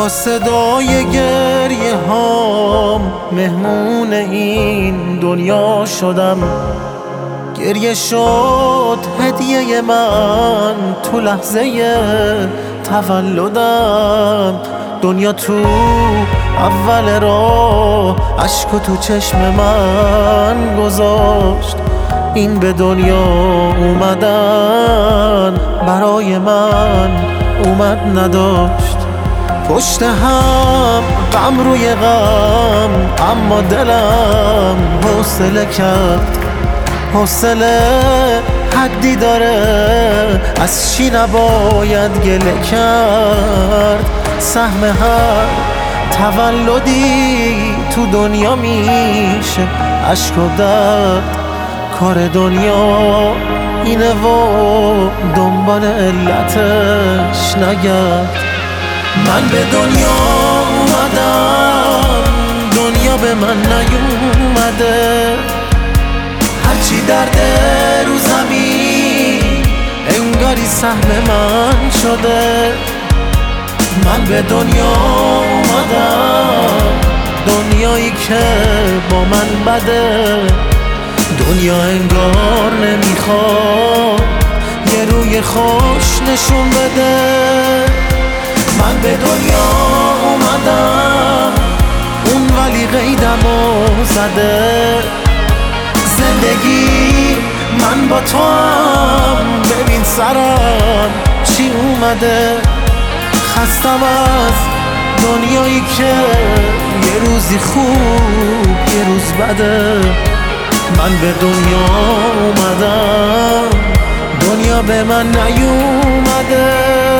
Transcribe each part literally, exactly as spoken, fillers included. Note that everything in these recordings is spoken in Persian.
با صدای گریه هام مهمون این دنیا شدم. گریه شد هدیه من تو لحظه تولدم. دنیا تو اول راه اشکو تو چشم من گذاشت. این به دنیا اومدن برای من اومد نداشت. پشت هم غم روی غم، اما دلم حوصله کرد. حوصله حدی داره، از چی نباید گله کرد. سهم هر تولدی تو دنیا میشه اشک و درد. کار دنیا اینه و دنبال علتش نگرد. من به دنیا اومدم، دنیا به من نیومده. هرچی درده رو زمین انگاری سهم من شده. من به دنیا اومدم، دنیایی که با من بده. دنیا انگار نمیخواد یه روی خوش نشون بده. من به دنیا اومدم، اون ولی قیدمو زده. زندگی من با تو هم، ببین سرم چی اومده. خستم از دنیایی که یه روزی خوب یه روز بده. من به دنیا اومدم، دنیا به من نیومده.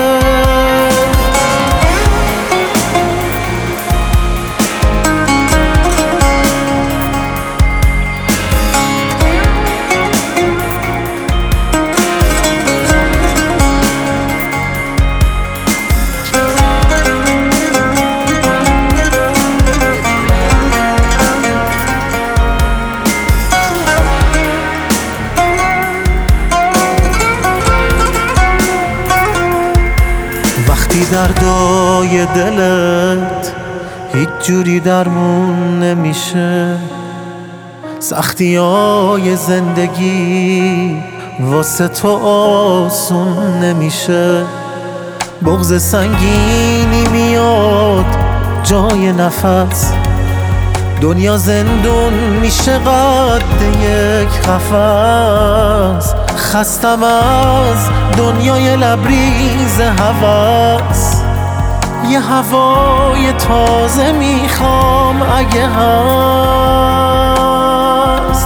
وقتی دردای دلت هیچ جوری درمون نمیشه، سختی های زندگی واسه تو آسون نمیشه. بغض سنگینی میاد جای نفس، دنیا زندون میشه قد یک قفس. خستم از دنیای لبریز هوس، یه هوای تازه میخوام اگه هست.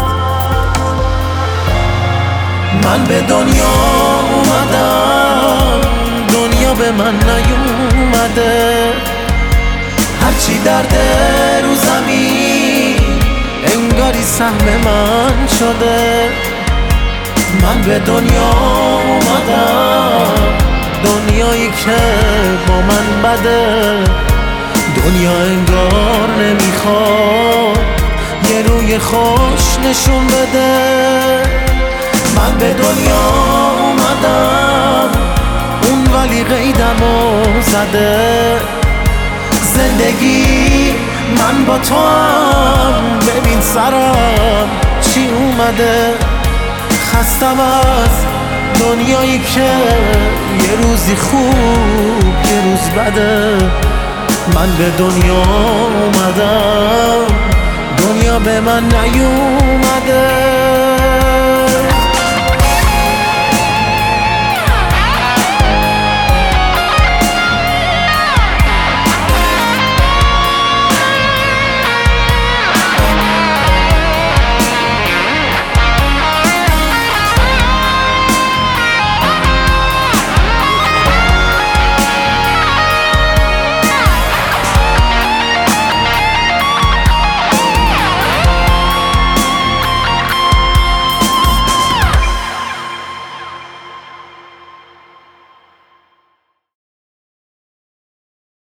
من به دنیا اومدم، دنیا به من نیومده. هرچی درده رو زمین انگاری سهم من شده. من به دنیا اومدم، دنیایی که با من بده. دنیا انگار نمیخواد یه روی خوش نشون بده. من به دنیا اومدم، اون ولی قیدمو زده. زندگی من با تو هم، ببین سرم چی اومده. خستم از دنیایی که یه روزی خوب یه روز بده. من به دنیا اومدم، دنیا به من نیومده.